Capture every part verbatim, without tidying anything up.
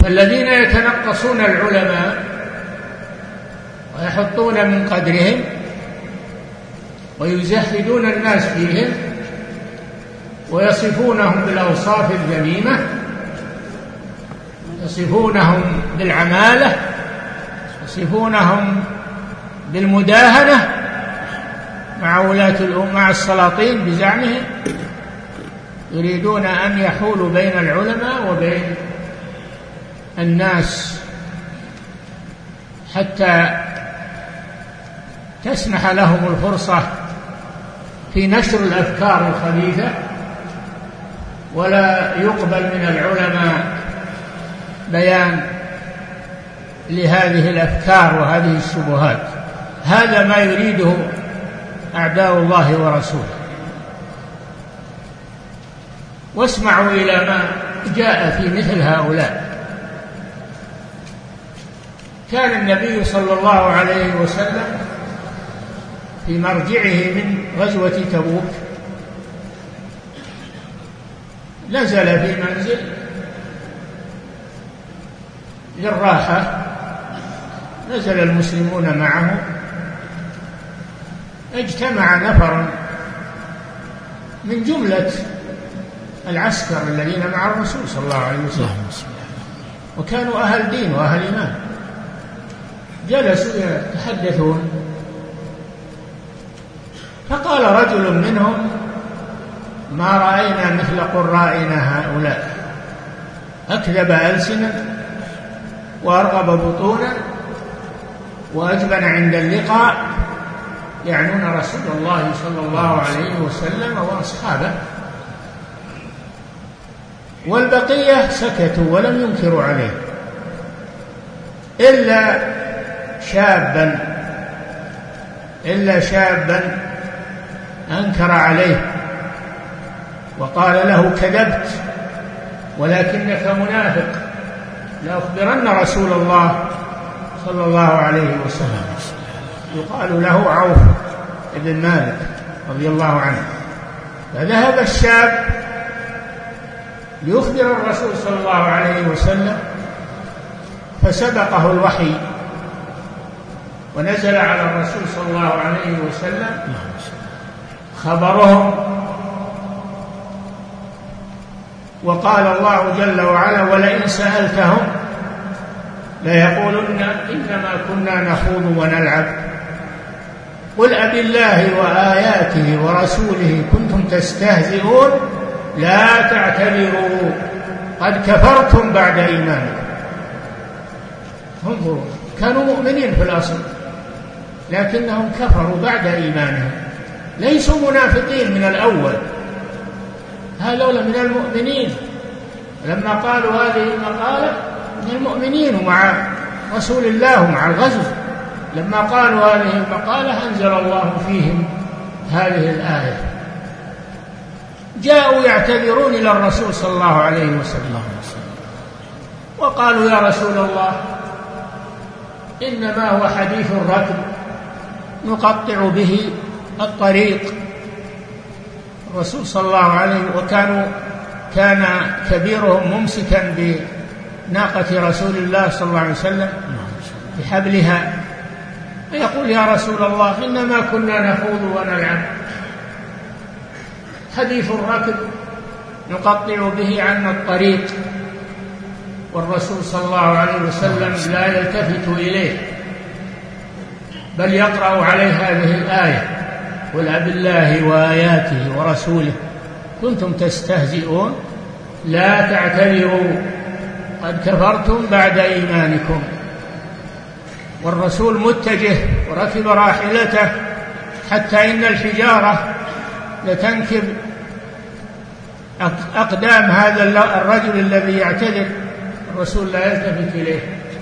فالذين يتنقصون العلماء ويحطون من قدرهم ويزهدون الناس فيهم ويصفونهم بالأوصاف الذميمة، يصفونهم بالعمالة، يصفونهم بالمداهنة مع ولاة الأمة مع السلاطين بزعمهم، يريدون أن يحولوا بين العلماء وبين الناس حتى تسنح لهم الفرصة في نشر الأفكار الخبيثة، ولا يقبل من العلماء بيان لهذه الأفكار وهذه الشبهات. هذا ما يريده أعداء الله ورسوله. واسمعوا إلى ما جاء في مثل هؤلاء. كان النبي صلى الله عليه وسلم في مرجعه من غزوة تبوك نزل في منزل للراحة، نزل المسلمون معه، اجتمع نفر من جملة العسكر الذين مع الرسول صلى الله عليه وسلم، وكانوا أهل دين وأهل إيمان، جلسوا يتحدثون، فقال رجل منهم: ما رأينا مثل قرائنا هؤلاء، أكذب ألسنا وأرغب بطونا وأجبن عند اللقاء، يعنون رسول الله صلى الله عليه وسلم وأصحابه. والبقية سكتوا ولم ينكروا عليه إلا شابا إلا شابا أنكر عليه وقال له: كذبت ولكنك منافق، لأخبرن رسول الله صلى الله عليه وسلم. يقال له عوف بن مالك رضي الله عنه. فذهب الشاب ليخبر الرسول صلى الله عليه وسلم، فسبقه الوحي ونزل على الرسول صلى الله عليه وسلم خبرهم، وقال الله جل وعلا: ولئن سألتهم ليقولن إنما كنا نخوض ونلعب قل أبالله وآياته ورسوله كنتم تستهزئون لا تعتذروا قد كفرتم بعد إيمانكم. انظروا، كانوا مؤمنين في الأصل لكنهم كفروا بعد إيمانهم، ليسوا منافقين من الأول، هؤلاء من المؤمنين. لما قالوا هذه المقالة من المؤمنين ومع رسول الله ومع الغزو، لما قالوا هذه المقالة أنزل الله فيهم هذه الآية، جاءوا يعتذرون إلى الرسول صلى الله عليه وسلم وقالوا: يا رسول الله، إنما هو حديث الركب نقطع به الطريق. الرسول صلى الله عليه وكانوا كان كبيرهم ممسكا بناقة رسول الله صلى الله عليه وسلم بحبلها، فيقول: يا رسول الله، إنما كنا نخوض ونلعب، حديث الركب نقطع به عنا الطريق. والرسول صلى الله عليه وسلم لا يلتفت إليه بل يقرأ عليه هذه الآية: قل أبالله وآياته ورسوله كنتم تستهزئون لا تعتذروا قد كفرتم بعد إيمانكم. والرسول متجه وركب راحلته حتى إن الحجارة لتنكب أقدام هذا الرجل الذي يعتذر، الرسول لا يلتفت إليه،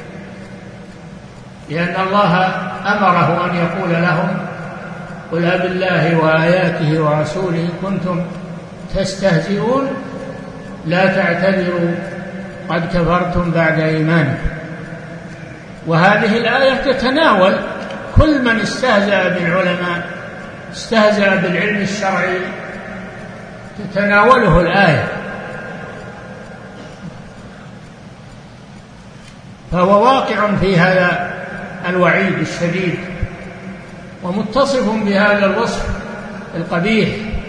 لأن الله أمره أن يقول لهم: قل أبالله وآياته ورسوله كنتم تستهزئون لا تعتذروا قد كفرتم بعد إيمانكم. وهذه الآية تتناول كل من استهزأ بالعلماء، استهزأ بالعلم الشرعي، تتناوله الآية. فهو واقع في هذا الوعيد الشديد ومتصف بهذا الوصف القبيح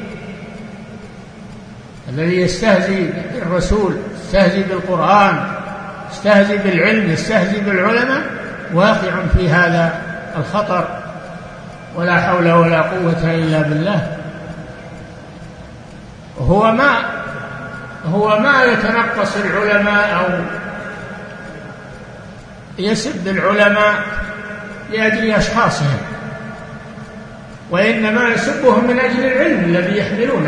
الذي يستهزئ بالرسول، يستهزئ بالقرآن، يستهزئ بالعلم، يستهزئ بالعلماء، واقع في هذا الخطر، ولا حول ولا قوة إلا بالله. هو ما هو ما يتنقص العلماء أو يسب العلماء لأجل أشخاصهم، وإنما يسبهم من أجل العلم الذي يحملونه،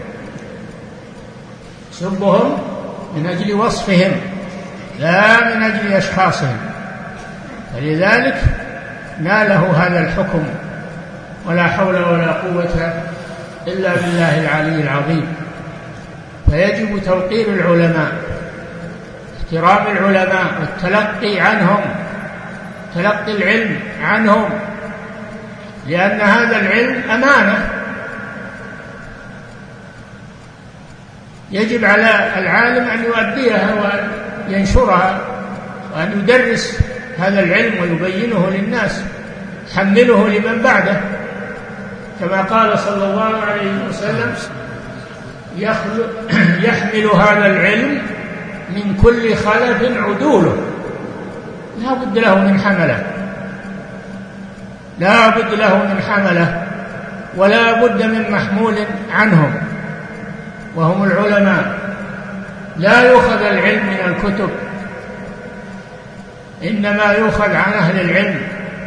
يسبهم من أجل وصفهم لا من أجل أشخاصهم، فلذلك ناله هذا الحكم، ولا حول ولا قوة إلا بالله العلي العظيم. فيجب توقير العلماء، احترام العلماء والتلقي عنهم، تلقي العلم عنهم، لأن هذا العلم أمانة يجب على العالم أن يؤديها وأن ينشرها وأن يدرس هذا العلم ويبينه للناس، يحمله لمن بعده، كما قال صلى الله عليه وسلم: يحمل هذا العلم من كل خلف عدوله. لا بد له من حمله، لا بد له من حمله، ولا بد من محمول عنهم وهم العلماء. لا يؤخذ العلم من الكتب، إنما يؤخذ عن أهل العلم.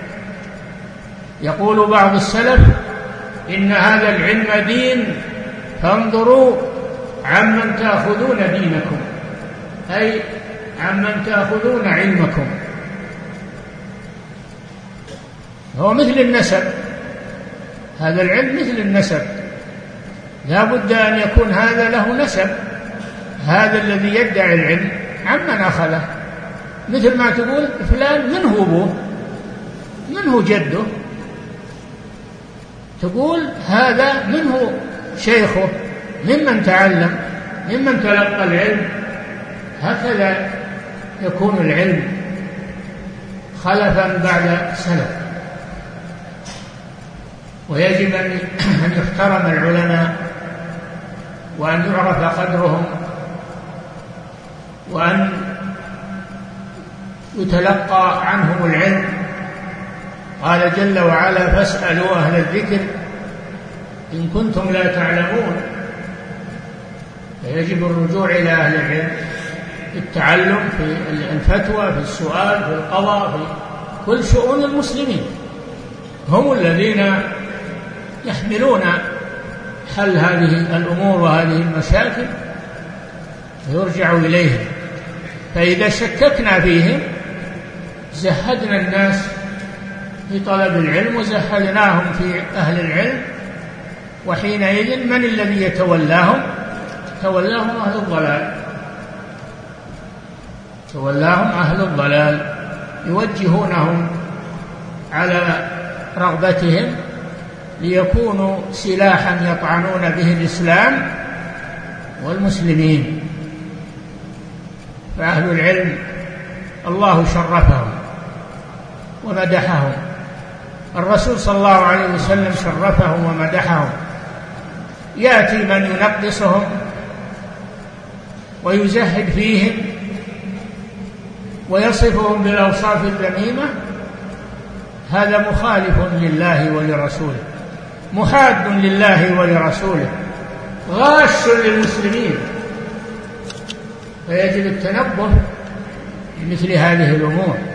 يقول بعض السلف: إن هذا العلم دين فانظروا عمن تأخذون دينكم، أي عمن تأخذون علمكم. هو مثل النسب، هذا العلم مثل النسب، لا بد أن يكون هذا له نسب، هذا الذي يدعي العلم عمن أخذه، مثل ما تقول فلان منه أبوه، منه جده، تقول هذا منه شيخه، ممن تعلم، ممن تلقى العلم. هكذا يكون العلم خلفا بعد سلف. ويجب أن يحترم العلماء وأن يعرف قدرهم وأن يتلقى عنهم العلم. قال جل وعلا: فاسألوا أهل الذكر إن كنتم لا تعلمون. فيجب الرجوع إلى أهل العلم في التعلم، في الفتوى، في السؤال، في القضاء، في كل شؤون المسلمين. هم الذين يحملون حل هذه الأمور وهذه المشاكل، يرجع إليهم. فإذا شككنا فيهم زهدنا الناس في طلب العلم وزهدناهم في أهل العلم، وحينئذ من الذي يتولاهم؟ تولاهم أهل الضلال، تولاهم أهل الضلال، يوجهونهم على رغبتهم ليكونوا سلاحا يطعنون به الإسلام والمسلمين. فأهل العلم الله شرفهم ومدحهم، الرسول صلى الله عليه وسلم شرفهم ومدحهم. يأتي من ينقصهم ويزهد فيهم ويصفهم بالأوصاف الذميمة، هذا مخالف لله ولرسوله، محاد لله ولرسوله، غاش للمسلمين. فيجب التنبه بمثل هذه الأمور.